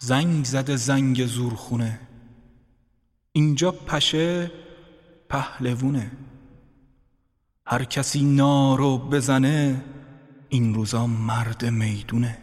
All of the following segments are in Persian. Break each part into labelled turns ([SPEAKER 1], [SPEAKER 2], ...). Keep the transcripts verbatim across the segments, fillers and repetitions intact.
[SPEAKER 1] زنگ زده زنگ زورخونه، اینجا پشه پهلوونه. هر کسی نارو بزنه این روزا مرد میدونه.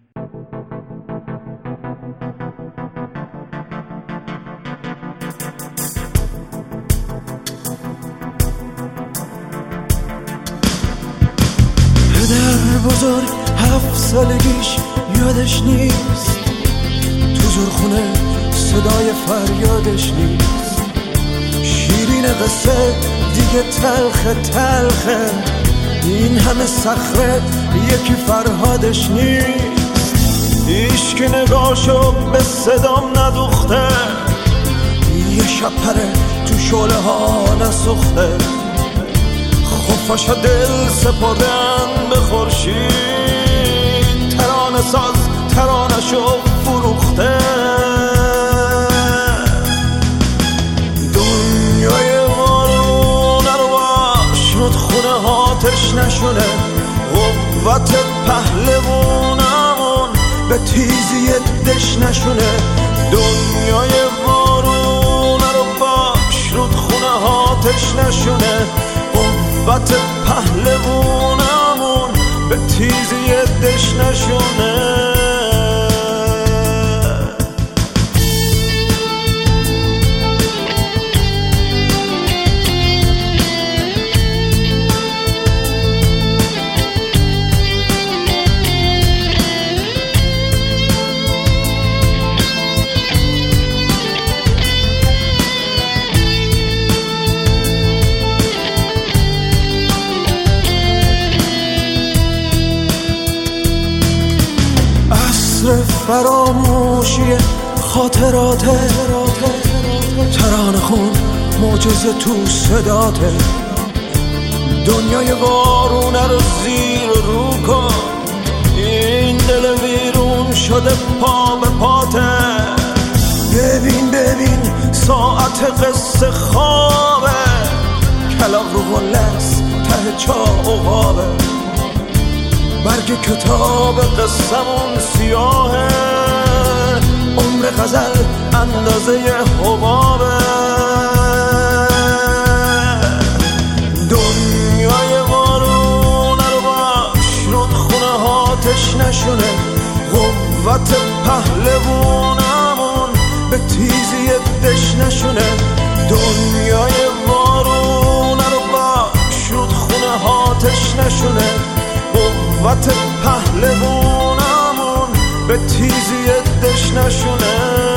[SPEAKER 2] پدر بزرگ هفت سالگیش یادش نیست، تو زورخونه صدای فریادش نیست. شیرین قصه دیگه تلخه تلخه، این همه صخره یکی فرهادش نیست. هیچ که نگاهشو به صدام ندوخته، یه شب پره تو شعله ها نسوخته. خفاشا دل سپردن به خورشید، ترانه ساز ترانه‌شو فروخته. دنیای وارونه رو باش رودخونه هاتش نشونه، قوت پهلوونمون به تیزی دش نشونه. دنیای وارونه رو باش رودخونه هاتش نشونه، قوت پهلوونمون به تیزی دش نشونه. فراموشی خاطراته، ترانه خون معجزه تو صداته. دنیای وارونه رو زیر رو کن، این دل ویرون شده پا به پاته. ببین ببین ساعت قصه خوابه، کلاغ رو گلست ته چا عقابه. برگ کتاب قصمون سیاهه، عمر غزل اندازه حبابه. دنیای وارونه رو باش رودخونه هاتش نشونه، قوت پهلوونمون به تیزی دش نشونه. دنیای وارونه رو باش رودخونه هاتش نشونه، قوت پهلوونمون به تیزی دش نشونه.